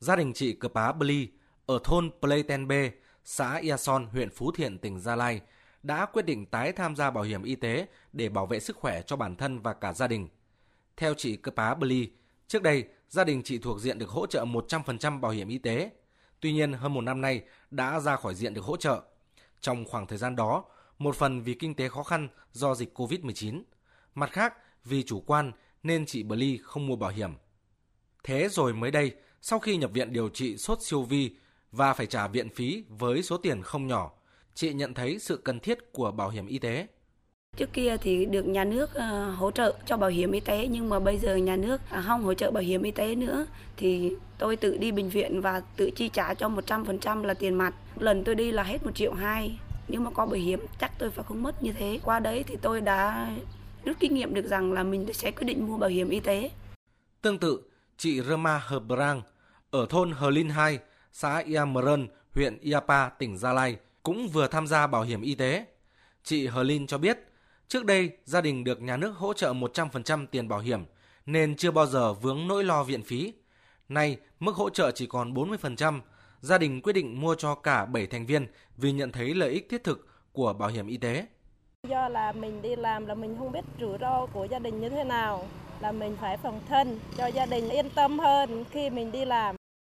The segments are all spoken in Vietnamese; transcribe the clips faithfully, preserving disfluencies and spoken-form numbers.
gia đình chị Cờ Pá Bli ở thôn Pleiten B, xã Ia Son, huyện Phú Thiện, tỉnh Gia Lai đã quyết định tái tham gia bảo hiểm y tế để bảo vệ sức khỏe cho bản thân và cả gia đình. Theo chị Cờ Pá Bli, trước đây gia đình chị thuộc diện được hỗ trợ một trăm phần trăm bảo hiểm y tế. Tuy nhiên hơn một năm nay đã ra khỏi diện được hỗ trợ. Trong khoảng thời gian đó, một phần vì kinh tế khó khăn do dịch cô vít mười chín, mặt khác vì chủ quan nên chị Bli không mua bảo hiểm. Thế rồi mới đây, sau khi nhập viện điều trị sốt siêu vi và phải trả viện phí với số tiền không nhỏ, chị nhận thấy sự cần thiết của bảo hiểm y tế. Trước kia thì được nhà nước uh, hỗ trợ cho bảo hiểm y tế, nhưng mà bây giờ nhà nước uh, không hỗ trợ bảo hiểm y tế nữa thì tôi tự đi bệnh viện và tự chi trả cho một trăm phần trăm là tiền mặt. Lần tôi đi là hết một triệu hai. Nếu mà có bảo hiểm chắc tôi phải không mất như thế. Qua đấy thì tôi đã rút kinh nghiệm được rằng là mình sẽ quyết định mua bảo hiểm y tế. Tương tự, chị Rema Hờ Brang ở thôn Hờ Linh hai, xã Ia Meren, huyện Iapa, tỉnh Gia Lai cũng vừa tham gia bảo hiểm y tế. Chị Hờ Linh cho biết, trước đây gia đình được nhà nước hỗ trợ một trăm phần trăm tiền bảo hiểm nên chưa bao giờ vướng nỗi lo viện phí. Nay mức hỗ trợ chỉ còn bốn mươi phần trăm, gia đình quyết định mua cho cả bảy thành viên vì nhận thấy lợi ích thiết thực của bảo hiểm y tế. Do là mình đi làm là mình không biết rủi ro của gia đình như thế nào, là mình phải phòng thân cho gia đình yên tâm hơn khi mình đi làm.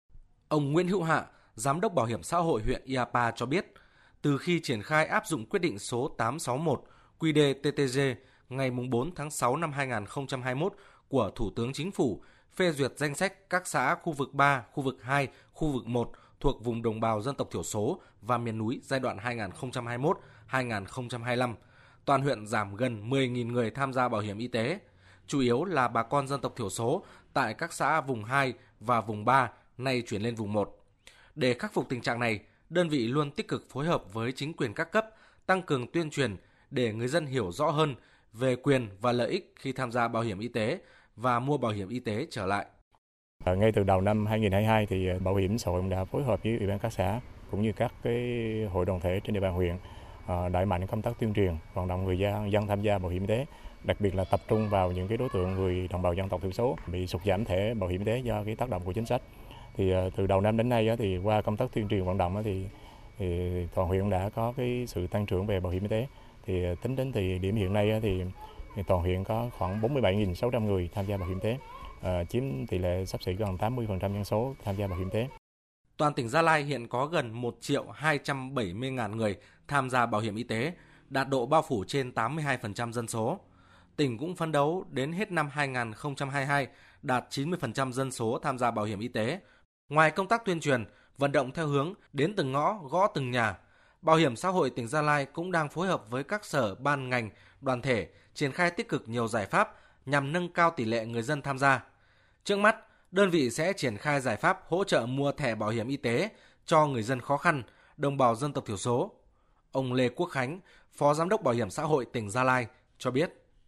Ông Nguyễn Hữu Hạ, Giám đốc Bảo hiểm xã hội huyện Iapa cho biết, từ khi triển khai áp dụng quyết định số tám sáu mốt quy đê tê tê giê ngày bốn tháng sáu năm hai nghìn không trăm hai mươi mốt của Thủ tướng Chính phủ phê duyệt danh sách các xã khu vực ba, khu vực hai, khu vực một thuộc vùng đồng bào dân tộc thiểu số và miền núi giai đoạn hai nghìn không trăm hai mươi mốt đến hai nghìn không trăm hai mươi lăm. Toàn huyện giảm gần mười nghìn người tham gia bảo hiểm y tế, chủ yếu là bà con dân tộc thiểu số tại các xã vùng hai và vùng ba nay chuyển lên vùng một. Để khắc phục tình trạng này, đơn vị luôn tích cực phối hợp với chính quyền các cấp, tăng cường tuyên truyền để người dân hiểu rõ hơn về quyền và lợi ích khi tham gia bảo hiểm y tế và mua bảo hiểm y tế trở lại. Ngay từ đầu năm hai nghìn không trăm hai mươi hai thì Bảo hiểm xã hội đã phối hợp với Ủy ban các xã cũng như các cái hội đoàn thể trên địa bàn huyện đẩy mạnh công tác tuyên truyền, vận động người dân dân tham gia bảo hiểm y tế, đặc biệt là tập trung vào những cái đối tượng người đồng bào dân tộc thiểu số bị sụt giảm thẻ bảo hiểm y tế do cái tác động của chính sách. Thì từ đầu năm đến nay thì qua công tác tuyên truyền vận động thì, thì toàn huyện đã có cái sự tăng trưởng về bảo hiểm y tế. Thì tính đến thì điểm hiện nay thì, thì toàn huyện có khoảng bốn mươi bảy nghìn sáu trăm người tham gia bảo hiểm y tế, à, chiếm tỷ lệ xấp xỉ gần tám mươi phần trăm dân số tham gia bảo hiểm y tế. Toàn tỉnh Gia Lai hiện có gần một triệu hai trăm bảy mươi nghìn người tham gia bảo hiểm y tế, đạt độ bao phủ trên tám mươi hai phần trăm dân số. Tỉnh cũng phấn đấu đến hết năm hai nghìn không trăm hai mươi hai đạt chín mươi phần trăm dân số tham gia bảo hiểm y tế. Ngoài công tác tuyên truyền, vận động theo hướng đến từng ngõ, gõ từng nhà, Bảo hiểm xã hội tỉnh Gia Lai cũng đang phối hợp với các sở, ban, ngành, đoàn thể triển khai tích cực nhiều giải pháp nhằm nâng cao tỷ lệ người dân tham gia. Trước mắt, đơn vị sẽ triển khai giải pháp hỗ trợ mua thẻ bảo hiểm y tế cho người dân khó khăn, đồng bào dân tộc thiểu số. Ông Lê Quốc Khánh, Phó Giám đốc Bảo hiểm xã hội tỉnh Gia Lai cho biết.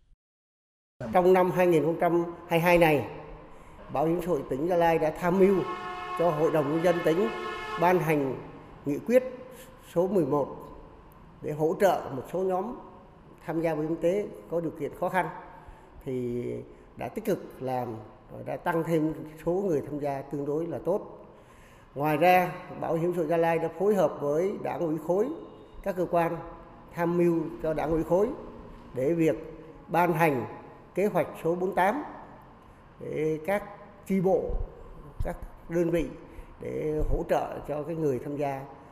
Trong năm hai nghìn không trăm hai mươi hai này, Bảo hiểm xã hội tỉnh Gia Lai đã tham mưu cho Hội đồng Nhân dân tỉnh ban hành nghị quyết số mười một để hỗ trợ một số nhóm tham gia bảo hiểm y tế có điều kiện khó khăn, thì đã tích cực làm, đã tăng thêm số người tham gia tương đối là tốt. Ngoài ra, Bảo hiểm xã hội Gia Lai đã phối hợp với Đảng ủy khối, các cơ quan tham mưu cho Đảng ủy khối để việc ban hành kế hoạch số bốn mươi tám để các chi bộ, các đơn vị để hỗ trợ cho cái người tham gia